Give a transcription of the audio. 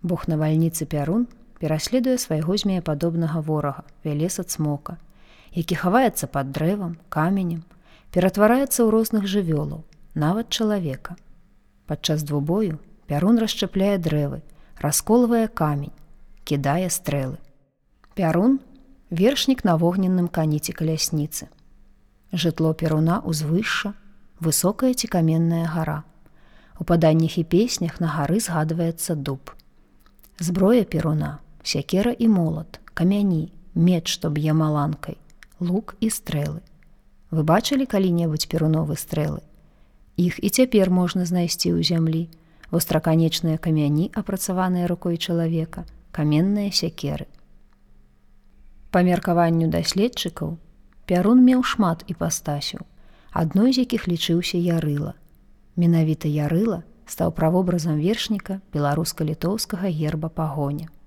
Бог навальніцы Пярун пераследуе свайго змеепадобнага ворага, вялеса Цмока, які хаваецца пад дрэвам, каменем, ператвараецца ў розных жывёлаў, нават чалавека. Падчас двубою Пярун расшчапляе дрэвы, расколвае камень, кідае стрэлы. Пярун – вершнік на вогненным кані ці калясніцы. Жытло Перуна ўзвышша, высокая ці каменная гара. У паданнях і песнях на гары згадваецца дуб. Зброя Перуна – сякера і молат, камяні, меч, што б'е маланкай, лук і стрэлы. Вы бачылі калі-небудзь перуновы стрэлы? Іх і цяпер можна знайсці ў зямлі. Востраканечныя камяні, апрацаваныя рукой чалавека, каменныя сякеры. Па меркаванню даследчыкаў, Пярун меў шмат іпастасяў, адной з якіх лічыўся Ярыла. Менавіта Ярыла стаў правобразам вершніка беларуска-літоўскага герба пагоня.